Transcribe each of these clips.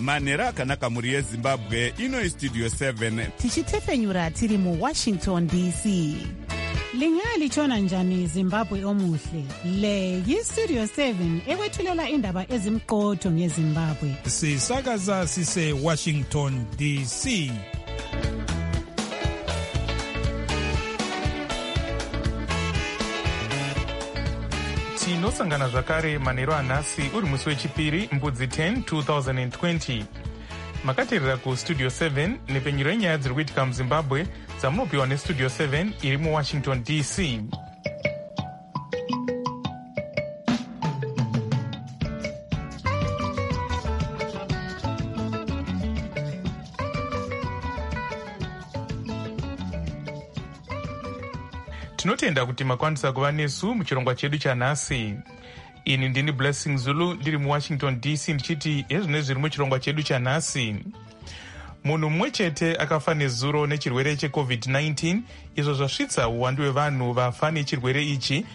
manhero akanaka mhuri yezimbabwe. Ino Studio 7 tichitefenyura tiri muWashington DC. Lingalitshona njani Zimbabwe omuhle? Le yiStudio 7 ekwethulela indaba ezimqotho ngeZimbabwe. Sisakaza sise Washington DC. Tinosangana zvakare manhero anhasi uri musi wechipiri mbudzi 10 2020. Makateerera kuStudio 7 nepenyuro yenyaya dziri kuitika muZimbabwe dzamunopiwa neStudio 7 iri muWashington DC. Tinotenda kuti makwanisa kuva nesu muchirongwa chedu chanhasi. Ini ndini Blessing Zulu ndiri muWashington DC ndichiti hezvino zviri muchirongwa chedu chanhasi. Munhu mumwe chete akafa nezuro nechirwere cheCovid-19, izvo zvasvitsa uwandu hwevanhu vafa nechirwere ichi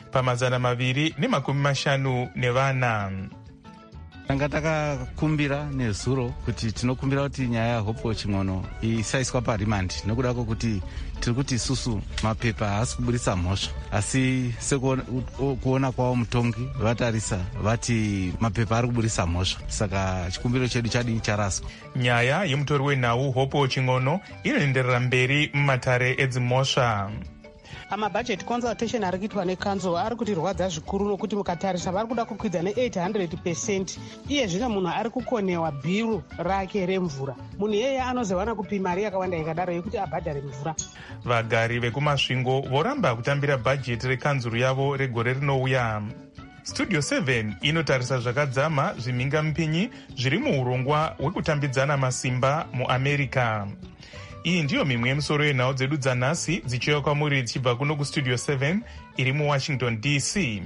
pa250. Tanga takakumbira nezuro kuti tinokumbira kuti nyaya yaHope Ching'ono isaiswa parimandi nokuda kwokuti tiri kuti isusu mapepa haasi kuburitsa mhosva, asi sekuona kwavo mutongi vatarisa vati mapepa ari kuburitsa mhosva, saka chikumbiro chedu chadii charaswa. Nyaya yemutori wenhau Hope Ching'ono inoenderera mberi mumatare edzimhosva. Amabudget consultation ari kuitwa nekanzo ari kutirwadza zvikuru nokuti mukatarisa vari kuda kukwidza ne800%. Iye zvino munhu ari kukonewa bhiru rake remvura. Munhu iyeye anozowana kupima mari yakawanda ikadaro yekuti abhadhare mvura. Vagari vekumasvingo voramba kutambira bhajeti rekanzuru yavo regore rinouya. Studio 7 inotarisa zvakadzama zvimhingamupinyi zviri muurongwa hwekutambidzana masimba muAmerica. Iyi ndiyo mimwe yemusoro yenhau dzedu dzanhasi dzichiuya kwamuri dzichibva kuno kuStudio 7 iri muWashington DC.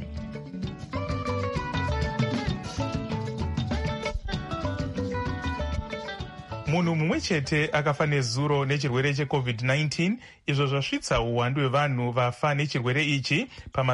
Munhu mumwe chete akafa nezuro nechirwere cheCovid-19, izvo zvasvitsa uwandu hwevanhu vafa nechirwere ichi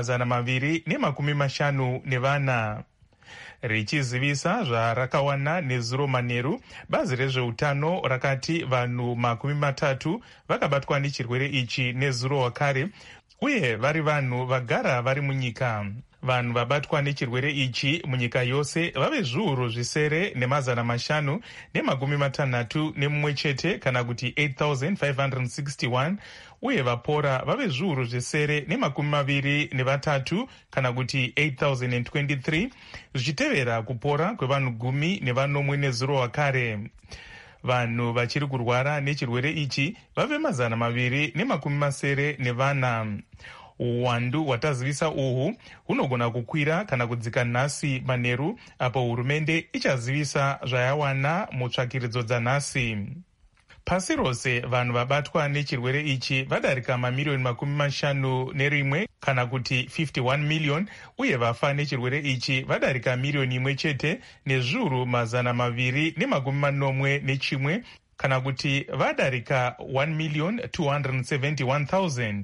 pa250. Richizivisa zvarakawana nezuro manheru, bazi rezveutano rakati vanhu 30 vakabatwa nechirwere ichi nezuro wakare, uye vari vanhu vagara vari munyika. Vanhu vabatwa nechirwere ichi munyika yose vave zviuru 561 chete, kana kuti 8,561, uye vapora vave zviuru 23 kana kuti 8,023, zvichitevera kupora kwevanhu 10 nezuro wakare. Vanhu vachiri kurwara nechirwere ichi vave 294. Uwandu hwatazivisa uhu hunogona kukwira kana kudzika nhasi manheru, apo hurumende ichazivisa zvayawana mutsvakiridzo dzanhasi. Pasi rose vanhu vabatwa nechirwere ichi vadarika mamirioni 51 kana kuti 51 million, uye vafa nechirwere ichi vadarika milioni 1 chete nezviuru 241 kana kuti vadarika 1,271,000.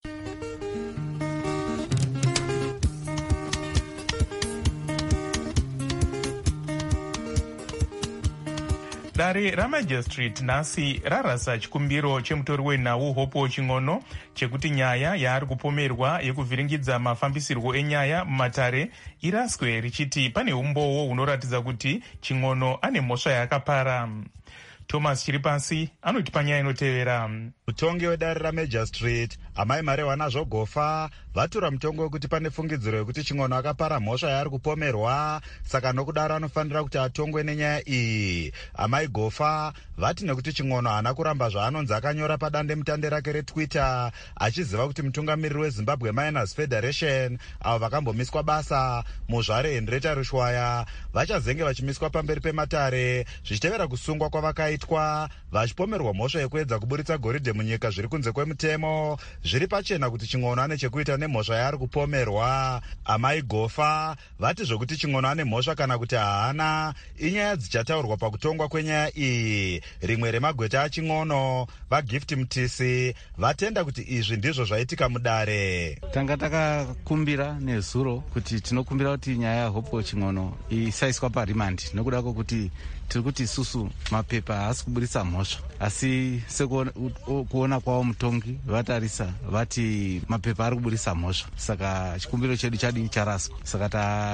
Dare ramajistrate nhasi rarasa chikumbiro chemutori wenhau Hope Ching'ono chekuti nyaya yaari kupomerwa yekuvhiringidza mafambisirwo enyaya mumatare iraswe, richiti pane umboo hunoratidza kuti Ching'ono ane mhosva yakapara. Thomas Chiripasi anoti panyaya inotevera. Mutongi wedare ramajistrate amai Mariwana Zvogofa vatura mutongo wekuti pane fungidziro yekuti Ching'ono akapara mhosva yaari kupomerwa, saka nokudaro anofanira kuti atongwe nenyaya iyi. Amai Gofa vati nekuti Ching'ono haana kuramba zvaanonzi akanyora padande mutande rake reTwitter achiziva kuti mutungamiriri weZimbabwe Miners Federation avo vakambomiswa basa muzvare Henrietta Rushwaya vachazenge vachimiswa pamberi pematare zvichitevera kusungwa kwavakaitwa vachipomerwa mhosva yekuedza kuburitsa goridhe munyika zviri kunze kwemutemo. zviri pachena kuti Ching'ono ane chekuita nemhosva yaari kupomerwa. Amai Gofa vati zvokuti Ching'ono ane mhosva kana kuti haana inyaya dzichataurwa pakutongwa kwenyaya iyi. Rimwe remagweta aChing'ono, vaGift Mtisi, vatenda kuti izvi ndizvo zvaitika mudare. Tanga takakumbira nezuro kuti tinokumbira kuti nyaya yaHope Ching'ono isaiswa parimandi nekuda kwokuti tiri kuti isusu mapepa haasi kuburitsa mhosva, asi sekuona kwavo mutongi vatarisa vati mapepa ari kuburitsa mhosva, saka chikumbiro chedu chadini charaswa, saka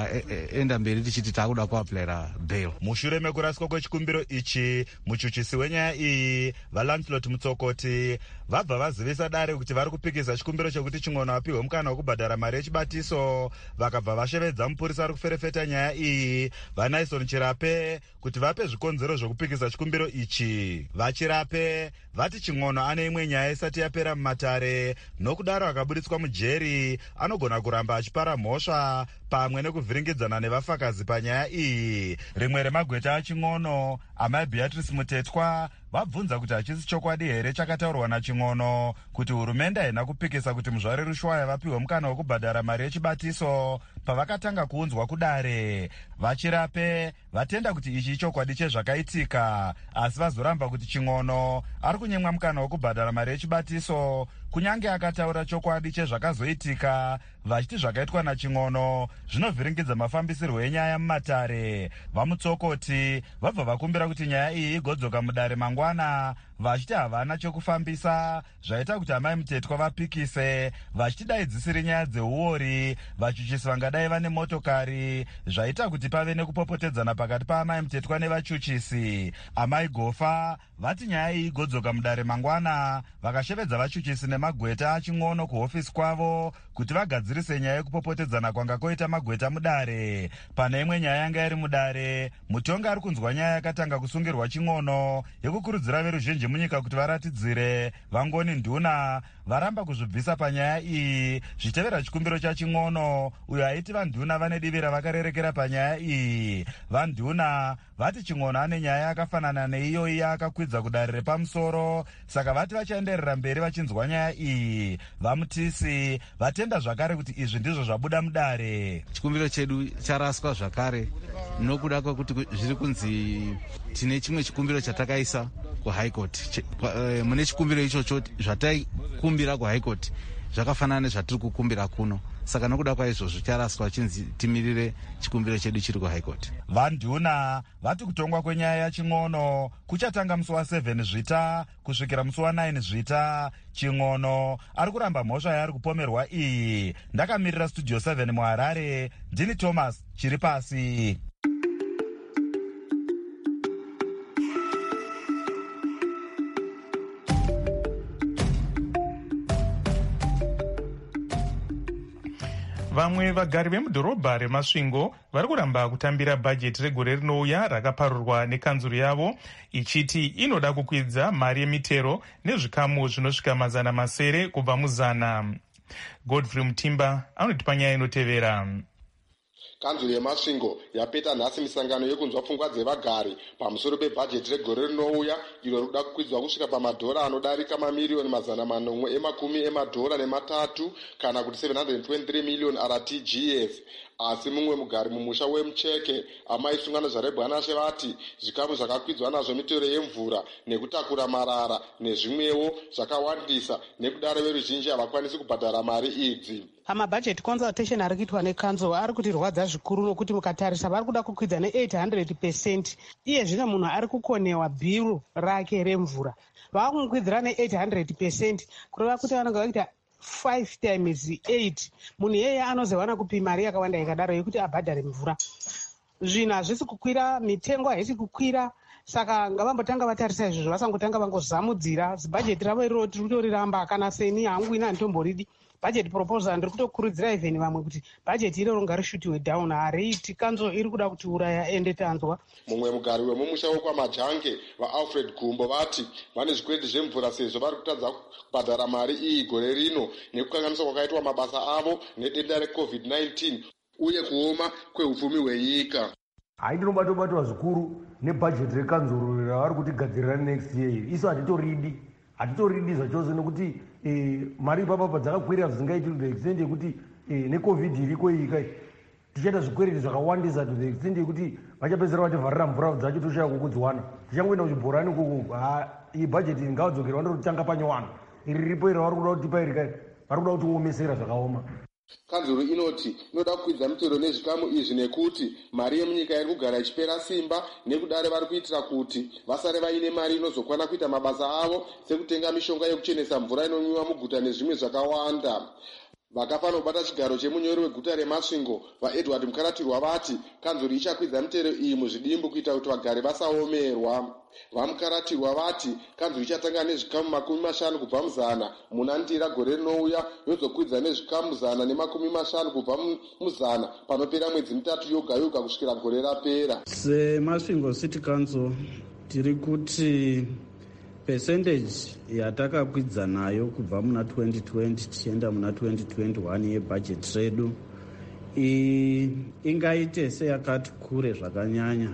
taenda mberi tichiti taakuda kuapulaira bail. Mushure mekuraswa kwechikumbiro ichi, muchuchisi wenyaya iyi vaLancelot Mutsokoti vabva vazivisa dare kuti vari kupikisa chikumbiro chekuti Ching'ono apiwe mukana wekubhadhara mari yechibatiso. Vakabva vashevedza mupurisa ari kuferefeta nyaya iyi vaNaison Chirape kuti vape zvikonzero zvokupikisa chikumbiro ichi. VaChirape vati Ching'ono ane imwe nyaya isati yapera mumatare, nokudaro akaburitswa mujeri anogona kuramba achipara mhosva pamwe nekuvhiringidzana nevafakazi panyaya iyi. Rimwe remagweta aChing'ono, amai Beatrice Mutetwa, vabvunza kuti hachisi chokwadi here chakataurwa naChing'ono kuti hurumende haina kupikisa kuti muzvari Rushwaya vapiwe mukana wekubhadhara mari yechibatiso pavakatanga kuunzwa kudare. VaChirape vatenda kuti ichi chokwadi chezvakaitika, asi vazoramba kuti Ching'ono ari kunyemwa mukana wekubhadhara mari yechibatiso kunyange akataura chokwadi chezvakazoitika, vachiti zvakaitwa naChing'ono zvinovhiringidza mafambisirwo enyaya mumatare. VaMutsokoti vabva vakumbira kuti nyaya iyi igodzoka mudare mangwana, vachiti havana chokufambisa, zvaita kuti amai Mutetwa vapikise, vachiti dai dzisiri nyaya dzeuori, vachuchisi vangadai vane motokari, zvaita kuti pave nekupopotedzana pakati paamai Mutetwa nevachuchisi. Amai Gofa vati nyaya iyi igodzoka mudare mangwana, vakashevedza vachuchisi nemagweta aChing'ono kuhofisi kwavo kuti vagadzirise nyaya yekupopotedzana kwanga koita magweta mudare. Pane imwe nyaya yanga iri mudare, mutongi ari kunzwa nyaya yakatanga kusungirwa Ching'ono yekukurudzira veruzhinji munyika kuti varatidzire vangoni nduna varamba kuzvibvisa panyaya iyi, zvichitevera chikumbiro chaChing'ono uyo aiti vanduna vane divi ravakarerekera panyaya iyi. Vanduna vati Ching'ono ane nyaya yakafanana neiyoyi yaakakwidza kudare repamusoro, saka vati vachaenderera mberi vachinzwa nyaya iyi. VaMutisi vatenda zvakare kuti izvi ndizvo zvabuda mudare. Chikumbiro chedu charaswa zvakare nokuda kwekuti zviri kunzi tine chimwe chikumbiro chatakaisa kuHigh Court. Mune chikumbiro ichocho zvataikumbira kuHigh Court zvakafanana nezvatiri kukumbira kuno, saka nokuda kwaizvozvo charaswa chinzi timirire chikumbiro chedu chiri kuHigh Court. Vanduna vati kutongwa kwenyaya yaChing'ono kuchatanga musi wa7 Zvita kusvikira musi wa9 Zvita. Ching'ono ari kuramba mhosva yaari kupomerwa iyi. Ndakamirira Studio 7 muHarare, ndini Thomas Chiripasi. Vamwe vagari vemudhorobha reMasvingo vari kuramba kutambira bhajeti regore rinouya rakaparurwa nekanzuru yavo ichiti inoda kukwidza mari yemitero nezvikamu zvinosvika 700 kubva muzana. Godfrey Mutimba anotipa nyaya inotevera. Kanzuru yeMasvingo yapeta nhasi misangano yekunzwa pfungwa dzevagari pamusoro pebhajeti regore rinouya iro rikuda kukwidzwa kusvika pamadhora anodarika mamiliyoni 410 emadhora nematatu kana kuti 723 million RTGS. Asi mumwe mugari mumusha weMucheke amai Sungano Zvarebwanashe vati zvikamu zvakakwidzwa nazvo mitero yemvura nekutakura marara nezvimwewo zvakawandisa nekudaro veruzhinji havakwanisi kubhadhara mari idzi. Amabudget consultation ari kuitwa nekanzuru ari kutirwadza zvikuru nokuti mukatarisa vari kuda kukwidza ne800%. Iye zvino munhu ari kukonewa bhiru rake remvura vakungwidzira ne800% kureva kuti vanenge vakuita 5 times 8. Munhu yeye anozowana kupi mari yakawanda ikadaro yekuti abhadhare mvura. Zvinhu hazvisi kukwira, mitengo haisi kukwira, saka ngavambotanga vatarisa izvozvo vasangotanga vangozamudzira. Zibhajeti ravo iroro tiri kutoriramba, kana seni hangu ina handitomboridi. Budget proposal ndiri kutokurudzira even vamwe kuti bhajeti iroro ngarishutiwe down, hariiti kanzo iri kuda kuti uraya ende tanzwa. Mumwe mugari wemumusha wekwaMajange vaAlfred Gumbo vati vane zvikwereti zvemvura sezvo vari kutadza kubhadhara mari iyi gore rino nekukanganiswa kwakaitwa mabasa avo nedenda reCovid-19 uye kuoma kweupfumi hwenyika. Haindinobatwa zvikuru nebhajeti rekanzuru ravari kutigadzirira next year. Isu hatitoridi zvachose nekuti mari ipapa dzakakwirira zvisingaiti to the extent yekuti necovid iriko iyi kai tichaita zvikwereti zvakawandisa to the extent yekuti vachapedzera vachavharira mvura dzacho toshaya kukudziwana tichangoenda kuchibhorani kuku iyi bhajeti ingadzokera ndorotanga panyowano iri riripo iri vari kuda kutipa iri kai vari kuda kutiomesera zvakaoma. kanzuro inoti inoda kukwidza mitero nezvikamu izvi nekuti mari yemunyika iri kugara ichipera simba, nekudare vari kuitira kuti vasare vaine mari inozokwana kuita mabasa avo sekutenga mishonga yekuchenesa mvura inonwiwa muguta nezvimwe zvakawanda. Vakafanira kubata chigaro chemunyori weguta reMasvingo vaEdward Mukaratirwa vati kanzuro ichakwidza mitero iyi muzvidimbu kuita kuti vagari vasaomerwa. VaMukaratirwa vati kanzuro ichatanga nezvikamu 50 kubva muzana muna Ndira gore rinouya, yozokwidza nezvikamu 150 kubva muzana panopera mwedzi mitatu yoga yoga kusvikira gore rapera. SeMasvingo City Council tiri kuti percentage yatakakwidza nayo kubva muna 2020 tichienda muna 2021 yebudget redu ingaite seyakati kure zvakanyanya.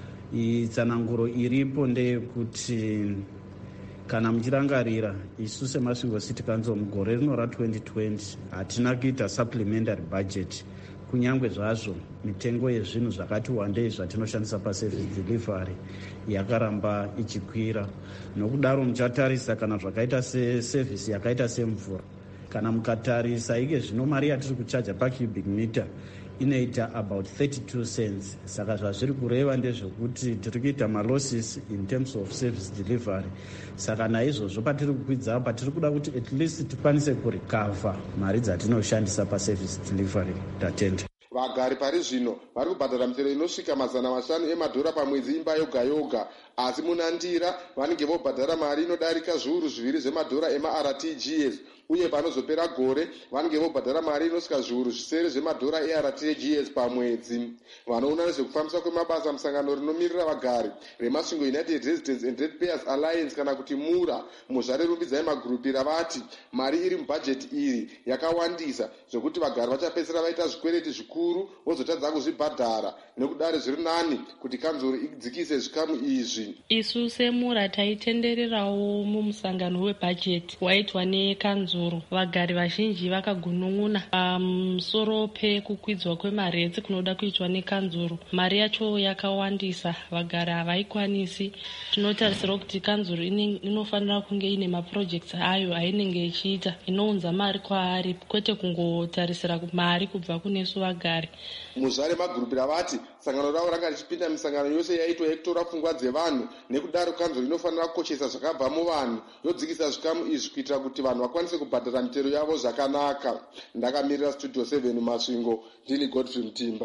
Tsananguro iripo ndeyekuti kana muchirangarira isu seMasvingo City Council mugore rino ra2020 hatina kuita supplementary budget, kunyange zvazvo mitengo yezvinhu zvakati wandei zvatinoshandisa paservice delivery yakaramba ichikwira. Nokudaro muchatarisa kana zvakaita seservice yakaita semvura, kana mukatarisa ike zvino mari yatiri kuchaja pacubic meter inoita about 32 cents. Saka zvazviri kureva ndezvekuti tiri kuita malosses in terms of service delivery. Saka naizvozvo patiri kukwidza patiri kuda kuti at least tikwanise kurecover mari dzatinoshandisa paservice delivery tatenda. Vagari pari zvino vari kubhadhara mitero inosvika $500 emadhora pamwedzi imba yoga yoga, asi muna Ndira vanenge vobhadhara mari inodarika zviuru 2 zvemadhora emaRTGS, uye panozopera gore vanenge vobhadhara mari inosvika zviuru 7 zvemadhora eRTGS pamwedzi. Vanoona nezvekufambiswa kwemabasa musangano rinomirira vagari reMasvingo United Residents and Ratepayers Alliance kana kuti MURA muzvarerumbidzai magurupira vati mari iri mubhajeti iri yakawandisa zvokuti vagari vachapedzisira vaita zvikwereti zvikuru vozotadza kuzvibhadhara, nekudare zviri nani kuti kanzuro idzikise zvikamu izvi. Isu seMURA taitendererawo mumusangano webhajeti waitwa nekanzuro. Vagari vazhinji vakagunun'una pamusoro pekukwidzwa kwemaretsi kunoda kuitwa nekanzuro. Mari yacho yakawandisa, vagari havaikwanisi. Tinotarisira kuti kanzuro inofanira kunge ine maprojects ayo ainenge ichiita inounza mari kwaari, kwete kungotarisira mari kubva kunesu vagari. Muzvare magurupira vati sangano ravo ranga richipinda misangano yose yaitwa yekutora pfungwa dzevanhu, nekudaro kanzuro inofanira kukoshesa zvakabva muvanhu yodzikisa zvikamu izvi kuitira kuti vanhu vakwanise kubhadhara mitero yavo zvakanaka. Ndakamirira Studio 7 Masvingo, ndini Godfrey Mutimba.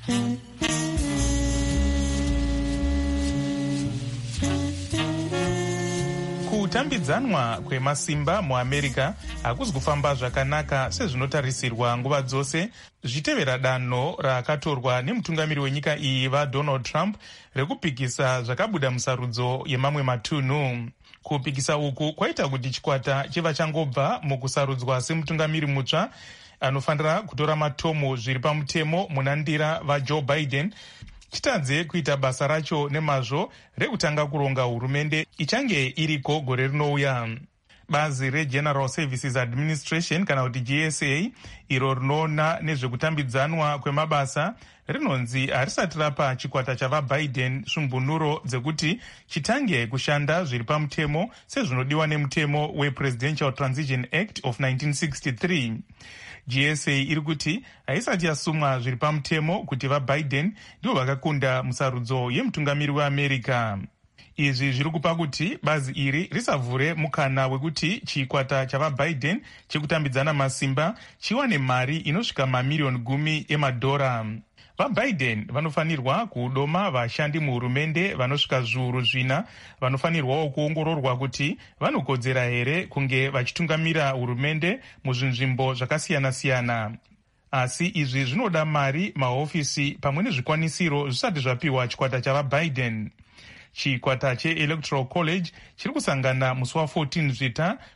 Kutambidzanwa kwemasimba muAmerica hakuzi kufamba zvakanaka sezvinotarisirwa nguva dzose, zvitevera danho rakatorwa nemutungamiri wenyika iyi vaDonald Trump rekupikisa zvakabuda musarudzo yemamwe matunhu. Kupikisa uku kwaita kuti chikwata chiva changobva mukusarudzwa semutungamiri mutsva anofanira kutora matomo zviri pamutemo muna Ndira vaJoe Biden chitadze kuita basa racho nemazvo rekutanga kuronga hurumende ichange iriko gore rinouya. Bazi reGeneral Services Administration kana kuti GSA iro rinoona nezvekutambidzanwa kwemabasa rinonzi harisati rapa chikwata chavaBiden svumbunuro dzekuti chitange kushanda zviri pamutemo sezvinodiwa nemutemo wePresidential Transition Act of 1963. GSA iri kuti haisati yasumwa zviri pamutemo kuti vaBiden ndivo vakakunda musarudzo yemutungamiri weAmerica. Izvi zviri kupa kuti bazi iri risavhure mukana wekuti chikwata chavaBiden chekutambidzana masimba chiwane mari inosvika mamiliyoni 10 emadhora. VaBiden vanofanirwa kudoma vashandi muhurumende vanosvika zviuru 4 vanofanirwawo kuongororwa kuti vanokodzera here kunge vachitungamira hurumende muzvinzvimbo zvakasiyana-siyana. Asi izvi zvinoda mari, mahofisi pamwe nezvikwanisiro zvisati zvapiwa chikwata chavaBiden. Chikwata cheElectoral College chiri kusangana musi wa14 Zvita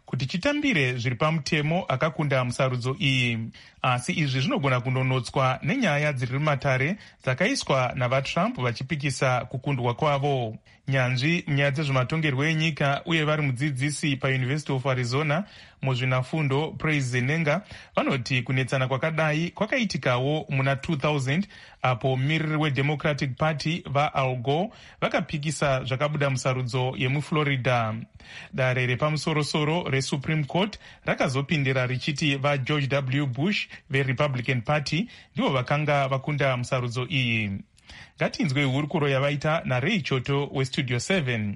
kuti chitambire zviri pamutemo akakunda musarudzo iyi, asi izvi zvinogona kunonotswa nenyaya dziri mumatare dzakaiswa navatrump vachipikisa kukundwa kwavo. Nyanzvi munyaya dzezvematongerwo enyika uye vari mudzidzisi paUniversity of Arizona muzvinafundo Praise Zenenga vanoti kunetsana kwakadai kwakaitikawo muna 2000 apo mumiriri weDemocratic Party vaAl Gore vakapikisa zvakabuda musarudzo yemuflorida. Dare repamusorosoro reSupreme Court rakazopindira richiti vaGeorge W. Bush veRepublican Party ndivo vakanga vakunda musarudzo iyi. Ngatinzwe hurukuro yavaita naRay Choto weStudio 7.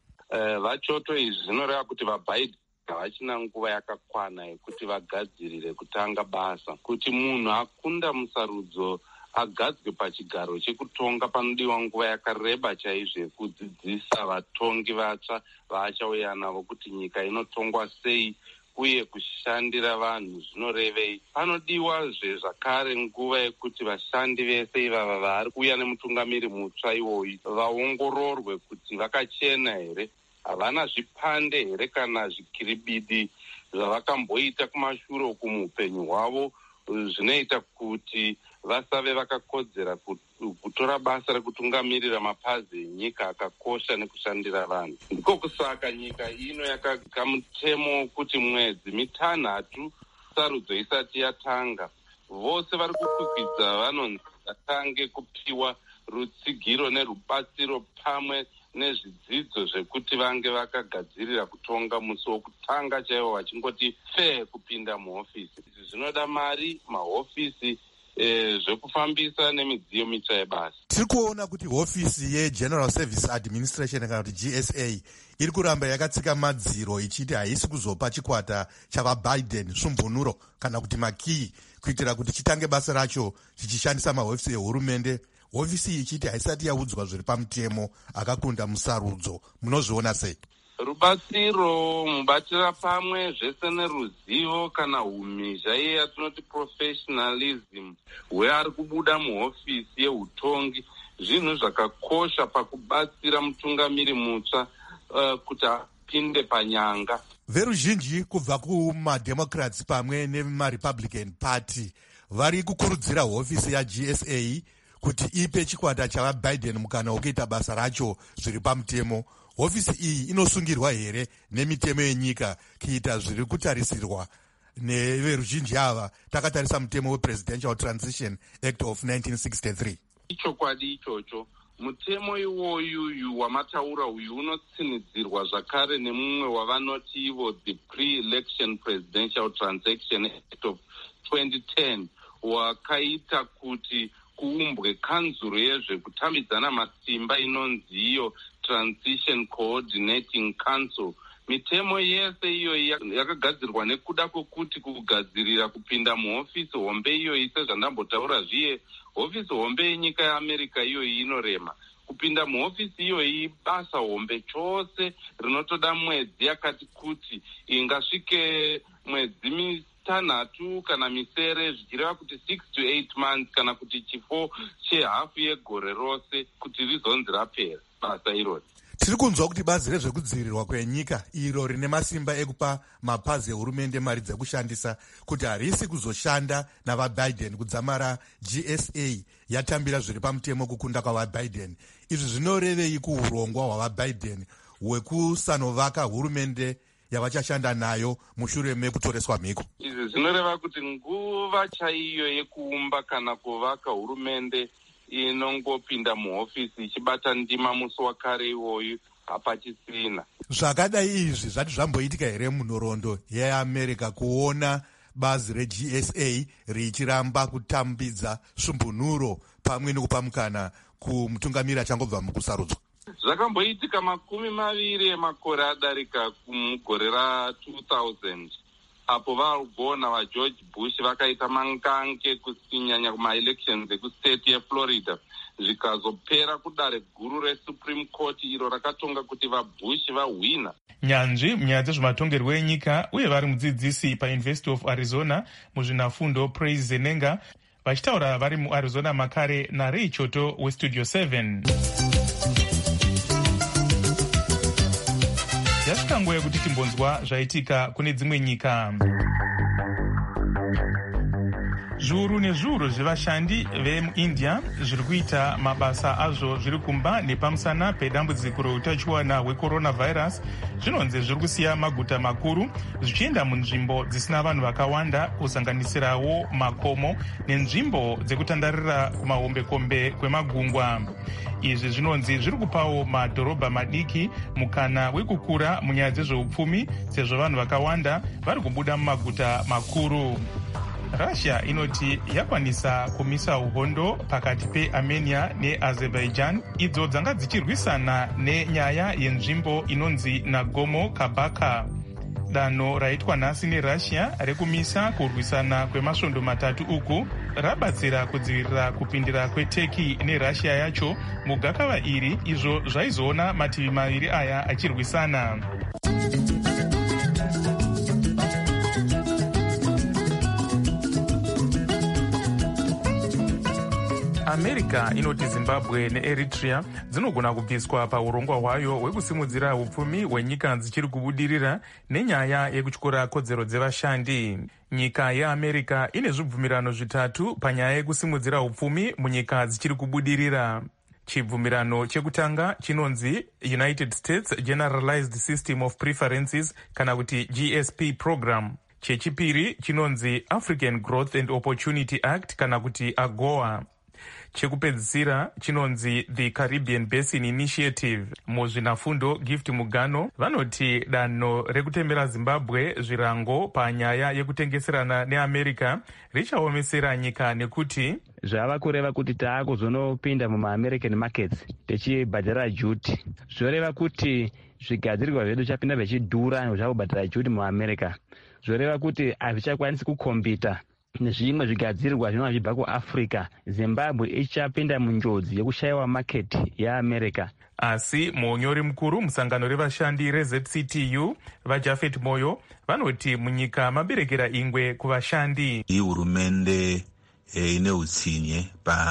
Vachoto izvi zvinoreva kuti vaBiden havachina nguva yakakwana yekuti vagadzirire kutanga basa. Kuti munhu akunda musarudzo agadzwe pachigaro chekutonga panodiwa nguva yakareba chaizvo yekudzidzisa vatongi vatsva vaachauya navo kuti nyika inotongwa sei uye kushandira vanhu zvinorevei. Panodiwa zvakare nguva yekuti vashandi vese ivava vari kuuya nemutungamiri mutsva iwoyu vaongororwe kuti vakachena here, havana zvipande here kana zvikiribidi zvavakamboita kumashure uku muupenyu hwavo zvinoita kuti vasave vakakodzera kutora basa rekutungamirira mapazi enyika akakosha nekushandira vanhu. Ndiko kusaka nyika ino yakaga mutemo kuti mwedzi mitanhatu sarudzo isati yatanga, vose vari kukwikwidzwa vanonzi vatange kupiwa rutsigiro nerubatsiro pamwe nezvidzidzo zvekuti vange vakagadzirira kutonga musi wokutanga chaiwo vachingoti fee kupinda muhofisi. Izvi zvinoda mari, mahofisi, zvekufambisa nemidziyo mitsva yebasa. Tiri kuona kuti hofisi yeGeneral Service Administration kana kuti GSA iri kuramba yakatsika madziro ichiti haisi kuzopa chikwata chavaBiden svumbunuro kana kuti makiyi kuitira kuti chitange basa racho chichishandisa mahofisi ehurumende. Hofisi iyi ichiti haisati yaudzwa zviri pamutemo akakunda musarudzo. Munozviona sei? Rubatsiro, mubatira pamwe zvese neruzivo kana umhizha iye yatinoti professionalism hweari kubuda muhofisi yehutongi zvinhu zvakakosha pakubatsira mutungamiri mutsva kuti apinde panyanga. Veruzhinji kubva kumademocrats pamwe nemaRepublican Party vari kukurudzira hofisi yaGSA kuti ipe chikwata chavaBiden mukana wokuita basa racho zviri pamutemo. Hofisi iyi inosungirwa here nemitemo yenyika kuita zviri kutarisirwa neveruzhinji ava takatarisa mutemo wePresidential Transition Act of 1963? Ichokwadi ichocho. Mutemo iwoyu wamataura uyu unotsinidzirwa zvakare nemumwe wavanoti ivo the Pre-Election Presidential Transaction Act of 2010 wakaita kuti kuumbwe kanzuro yezvekutambidzana masimba inonzi iyo Transition Coordinating Council. Mitemo yese iyoyi yakagadzirwa nekuda kwokuti kugadzirira kupinda muhofisi hombe iyoyi sezvandambotaura zviye hofisi hombe yenyika yeAmerica iyoyi inorema. Kupinda muhofisi iyoyi basa hombe chose rinotoda mwedzi yakati kuti ingasvike mwedzi mitanhatu kana misere zvichireva kuti 6 to 8 months kana kuti chifo chehafu yegore rose kuti rizonzi rapera basa irori. Tiri kunzwa kuti bazi rezvekudzivirirwa kwenyika iro rine masimba ekupa mapazi ehurumende mari dzekushandisa kuti harisi kuzoshanda navaBiden kudzamara GSA yatambira zviri pamutemo kukunda kwavaBiden. Izvi zvinorevei kuurongwa hwavaBiden hwekusanovaka hurumende yavachashanda nayo mushure mekutoreswa mhiko? Izvi zvinoreva kuti nguva chaiyo yekuumba kana kuvaka hurumende inongopinda muhofisi ichibata ndima musi wakare iwoyu hapachisina. Zvakadai izvi zvati zvamboitika here munhoroondo yeAmerica kuona bazi reGSA richiramba kutambidza svumbunuro pamwe nekupa mukana kumutungamiri achangobva mukusarudzwa? Zvakamboitika 20 emakore adarika mugore ra2000 apo vaAl Gore navaGeorge Bush vakaita mangange kusinyanya kumaelections ekustate yeFlorida zvikazopera kudare guru reSupreme Court iro rakatonga kuti vaBush vahwina. Nyanzvi munyaya dzezvematongerwo enyika uye vari mudzidzisi paUniversity of Arizona muzvinafundo Praise Zenenga vachitaura vari muArizona makare naRay Choto weStudio 7. yasvika nguva yekuti timbonzwa zvaitika kune dzimwe nyika. Zviuru nezviuru zvevashandi vemuindia zviri kuita mabasa azvo zviri kumba nepamusana pedambudziko reutachiwana hwecoronavirus zvinonzi zviri kusiya maguta makuru zvichienda munzvimbo dzisina vanhu vakawanda kusanganisirawo makomo nenzvimbo dzekutandarira kumahombekombe kwemagungwa. Izvi zvinonzi zviri kupawo madhorobha madiki mukana wekukura munyaya dzezveupfumi sezvo vanhu vakawanda vari kubuda mumaguta makuru. Russia inoti yakwanisa kumisa uhondo pakati peArmenia neAzerbaijan idzo dzanga dzichirwisana nenyaya yenzvimbo inonzi Nagorno-Karabakh. Danho raitwa nhasi neRussia rekumisa kurwisana kwemasvondo matatu uku rabatsira kudzivirira kupindira kweTurkey neRussia yacho mugakava iri, izvo zvaizoona mativi maviri aya achirwisana. America inoti Zimbabwe neEritrea dzinogona kubviswa paurongwa hwayo hwekusimudzira hupfumi hwenyika dzichiri kubudirira nenyaya yekutyora kodzero dzevashandi. Nyika yeAmerica ine zvibvumirano zvitatu panyaya yekusimudzira hupfumi munyika dzichiri kubudirira. Chibvumirano chekutanga chinonzi United States Generalized System of Preferences kana kuti GSP Program. Chechipiri chinonzi African Growth and Opportunity Act kana kuti AGOA. Chekupedzisira chinonzi the Caribbean Basin Initiative. Muzvinafundo Gift Mugano vanoti danho rekutembera Zimbabwe zvirango panyaya yekutengeserana neAmerica richaomesera nyika nekuti zvava kureva kuti taakuzonopinda muma-American markets tichibhadhara duty. Zvoreva kuti zvigadzirwa zvedu chapinda zvechidhura nezvakubhadhara duty muAmerica. Zvoreva kuti hazvichakwanisi kukombita nezvimwe zvigadzirwa zvinova zvibva kuAfrica. Zimbabwe ichapinda munjodzi yekushayiwa market yeAmerica. Asi muonyori mukuru musangano revashandi reZCTU vaJafet Moyo vanoti munyika maberekera ingwe kuvashandi. Iyi hurumende ine utsinye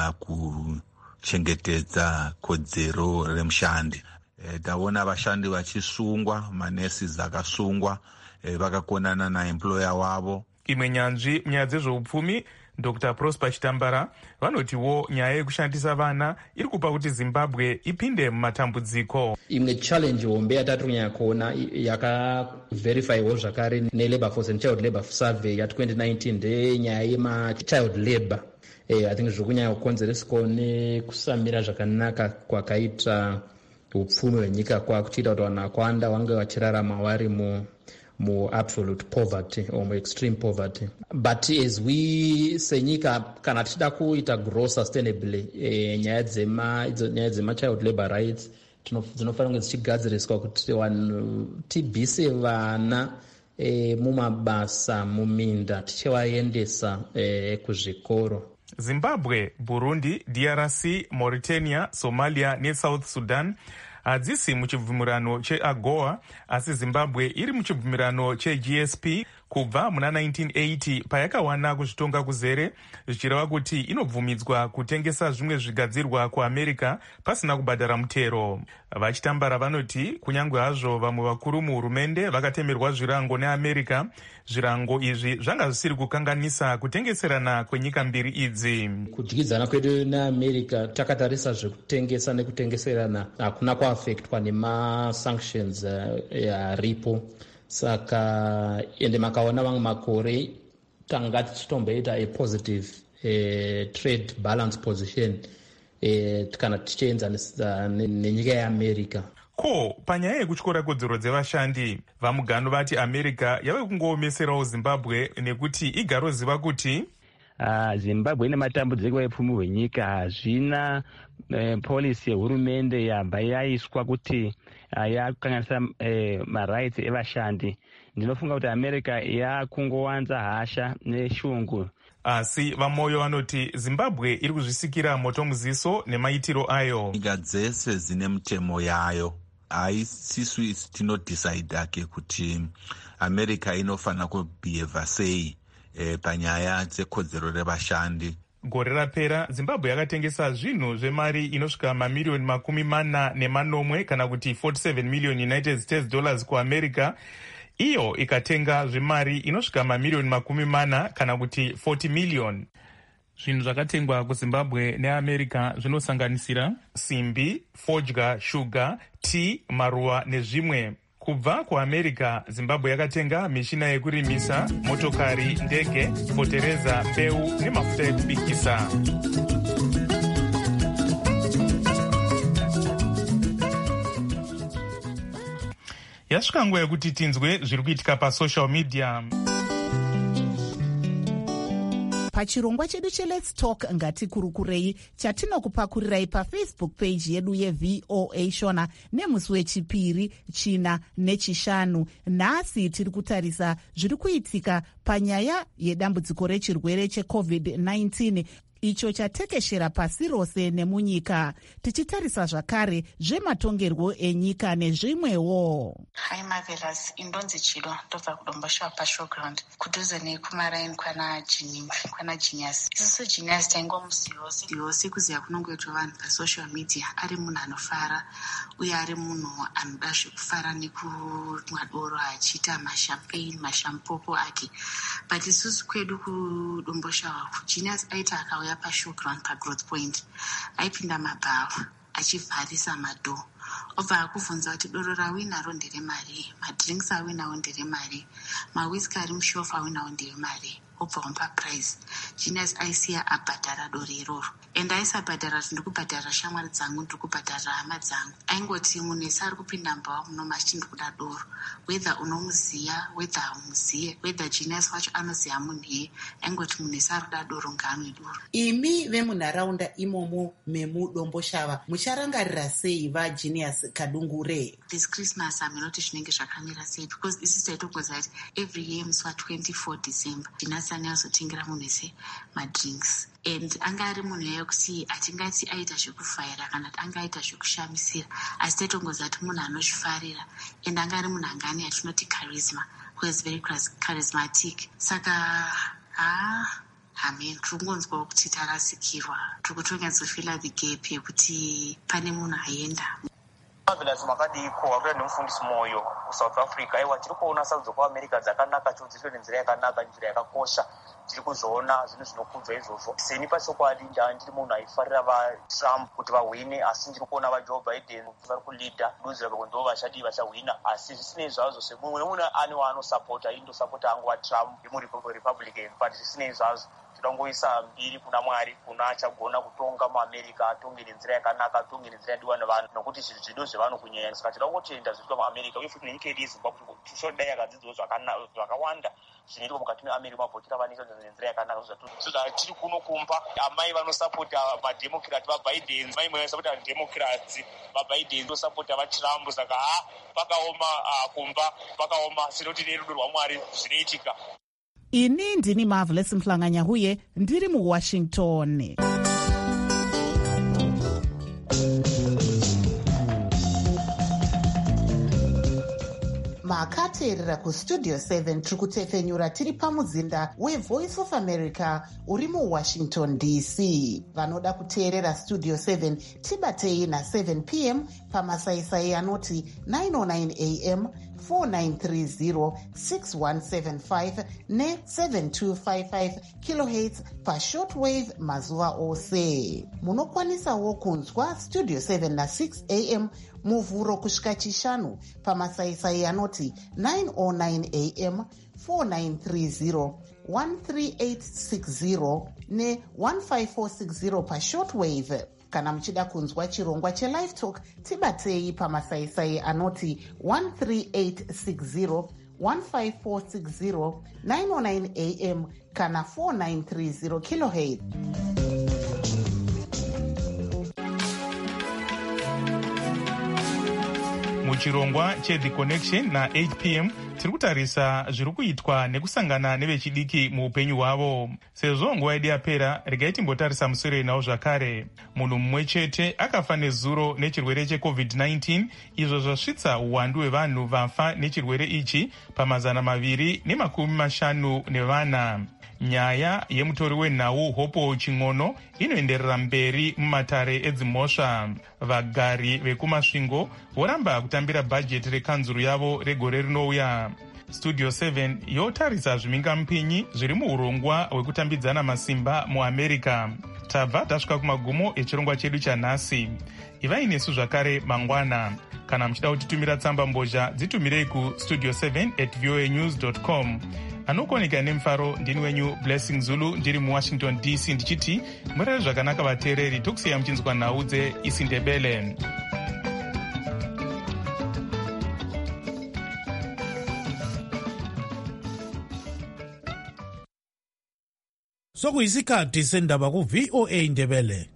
pakuchengetedza kodzero remushandi. Taona vashandi vachisungwa, manesi akasungwa vakakonana naemployer wavo. Imwe nyanzvi munyaya dzezveupfumi Dr. Prosper Chitambara vanotiwo nyaya yekushandisa vana iri kupa kuti Zimbabwe ipinde mumatambudziko. Imwe challenge hombe yatati kunyanya kuona yakaverifyiwa zvakare neLabour Force and Child Labour Survey ya2019 ndenyaya yemachild labor. I think zviri kunyanya kukonzereswa nekusamira zvakanaka kwakaita upfumi hwenyika kwakuchiita kuti vanhu vakawanda vange vachirarama vari absolute poverty or extreme poverty. But as we senyika kana tichida kuita grow sustainably nyaya dzema-child labor rights dzinofanira kunge dzichigadziriswa kuti vanhu tibvise vana mumabasa muminda tichivaendesa kuzvikoro. Zimbabwe, Burundi, DRC, Mauritania, Somalia neSouth Sudan hadzisi muchibvumirano cheAGOA, asi Zimbabwe iri muchibvumirano cheGSP kubva muna 1980 payakawana kuzvitonga kuzere zvichireva kuti inobvumidzwa kutengesa zvimwe zvigadzirwa kuAmerica pasina kubhadhara mutero. Vachitambara vanoti kunyange hazvo vamwe vakuru muhurumende vakatemerwa zvirango neAmerica, zvirango izvi zvanga zvisiri kukanganisa kutengeserana kwenyika mbiri idzi. Kudyidzana kwedu neAmerica takatarisa zvekutengesa nekutengeserana hakuna kuafektwa nemasanctions aripo. Saka ende makaona mamwe makore tanga tichitomboita a-positive trade balance position kana tichienzanisa nenyika yeAmerica. Ko panyaya yekutyora kodzero dzevashandi vamugano vati America yave kungoomeserawo Zimbabwe nekuti igaroziva kuti Zimbabwe ine matambudziko epfumi hwenyika hazvina policy yehurumende yabva yaiswa kuti yakanganisa marights evashandi. Ndinofunga kuti America yakungowanza hasha neshungu. Asi vamoyo vanoti Zimbabwe iri kuzvisikira moto muziso nemaitiro ayo. Nyika dzese dzine mitemo yayo. Haisisu tinodecida ke kuti America inofanira kubehave sei panyaya dzekodzero revashandi. Gore rapera Zimbabwe yakatengesa zvinhu zvemari inosvika mamiliyoni 40 kana kuti 47 million United States dollars kuAmerica, iyo ikatenga zvemari inosvika mamiliyoni 40 kana kuti 40 million. Zvinhu zvakatengwa kuZimbabwe neAmerica zvinosanganisira simbi, fodya, shuga, tea, maruva nezvimwe. Kubva kuAmerica, Zimbabwe yakatenga mishina yekurimisa, motokari, ndege, fotereza, mbeu nemafuta ekubikisa. Yasvika nguva yekuti tinzwe zviri kuitika pasocial media. Pachirongwa chedu cheLet's Talk ngatikurukurei chatinokupakurirai paFacebook page yedu yeVOA Shona nemusi wechipiri, china nechishanu. Nhasi tiri kutarisa zviri kuitika panyaya yedambudziko rechirwere cheCovid-19 icho chatekeshera pasi rose nemunyika, tichitarisa zvakare zvematongerwo enyika nezvimwewo. Hi Marvelous, indonzi Chilo ndobva kuDombosha paShowground kudhuze nekumaraini kwana Genius. Isusu Genius taingomuziva kuziva kunongoitwa vanhu pasocial media, ari munhu anofara uye ari munhu anoda zvekufara nekumwa doro achiita mashampagne mashampopo ake. But isusu kwedu kuDombosha Genius aita akauya paShowground paGrowth Point, aipinda mabhawa achivharisa madhoo, obva akuvhunza kuti doro rawinawo nderemari, madrinks awinawo nderemari, mawhisky ari mushofu awinawo nderemari, obva wamupa prize. Genius aisiya abhadhara doro iroro, and aisabhadhara kuti ndikubhadhara shamwari dzangu, ndikubhadhara hama dzangu. Aingoti munhu ese ari kupinda mbawa munoma achiti ndikuda doro, whether unomuziya whether haumuziye, whether Genius wacho anoziya munhu iye, aingoti munhu ese ari kuda doro ngaanwe doro. Imi vemunharaunda imomo memuDomboshava mucharangarira sei vaGenius Kadungure? This Christmas haminoti zvinenge zvakamira sei, because isusu taitokuza kuti every year musi wa24 December Genius anozotengera munhu ese madrinks, and anga ari munhu yekuti atingati aita zvekufayira kana kuti anga aita zvekushamisira, asi taitongoza kuti munhu anozvifarira, and anga ari munhu angani yatinoti charisma, who is very charismatic. Saka amen, tirikungonzwawo kuti tarasikirwa, tiri kutonyadzofila the gap yekuti pane munhu aenda. Marvelous makadiko wakuya nemufundisi moyo kuSouth Africa. Aiwa, tiri kuona sarudzo kuAmerica dzakanaka, chodziso nenzira yakanaka, nzira yakakosha. Tiri kuzoona zvinhu zvinokudzwa izvozvo. Seni pachokwadi ndiri munhu aifarira vaTrump kuti vahwine, asi ndiri kuona vaJoe Biden vari kulidha duzira kuti ndo vachahwina, asi zvisinei zvazvo semumwe nemunhu ane waanosapota, indosapota hangu vaTrump yemuRepublican, but zvisinei zvazvo tidangoisa mbiri kuna Mwari, kuna achagona kutonga muAmerica, atonge nenzira yakanaka, atonge nenzira yadiwa nevanhu, nokuti zvido zvevanhu kunyanya. Saka tidangotenda zviri muAmerica, uye futi nenyika yedu yeZimbabwe tishodai yakadzidzwa zvakawanda zvinoitwa mukati meAmerica, mabhotira vanoita nenzira yakanaka. Tiri kuno kumba amai vanosapota mademokrati vaBiden, mai vanosapota vademokrats vaBiden ndosapota vaTrump. Saka pakaoma kumba, pakaoma, sinoti nerudo rwaMwari zvinoitika. Ini ndini Marvelous Mhlanganyahuye, ndiri muWashington. Makateerera kuStudio 7 tiri kutefenyura tiri pamuzinda weVoice of America uri muWashington DC. Vanoda kuteerera Studio 7 tibatei na7 p.m. pamasaisai anoti 909 a.m. 4930 6175 ne7255 kilohertz pashortwave mazuva ose. Munokwanisawo kunzwa Studio 7 na6 a.m. muvhuro kusvika chishanu pamasaisai anoti 909 a.m. 4930 13860 ne15460 pashortwave. Kana muchida kunzwa chirongwa cheLive Talk tibatei pamasaisai anoti 13860 15460 909 a.m. kana 4930 kilohertz. Muchirongwa cheThe Connection na8 p.m. tiri kutarisa zviri kuitwa nekusangana nevechidiki muupenyu hwavo. Sezvo nguva yedu yapera, regai timbotarisa musoro nawo zvakare. Munhu mumwe chete akafa nezuro nechirwere cheCovid-19, izvo zvasvitsa uwandu hwevanhu vafa nechirwere ichi pamazana 250 nevana. nyaya yemutori wenhau hopo ching'ono inoenderera mberi mumatare edzimhosva. Vagari vekumasvingo voramba kutambira bhajeti rekanzuru yavo regore rinouya. Studio 7 yotarisa zvimingamupinyi zviri muurongwa hwekutambidzana masimba muamerica. Tabva tasvika kumagumo echirongwa chedu chanhasi. Ivai nesu zvakare mangwana. Kana muchida kutitumira tsamba mbozha dzitumirei kustudio7@voanews.com. Anokoneka nemufaro ndini wenyu Blessing Zulu ndiri muWashington DC ndichiti murere zvakanaka vateereri, tokusiya muchinzwa nhau dzeIsindebele. Sokuyisikhathi sendaba ku VOA Indebele.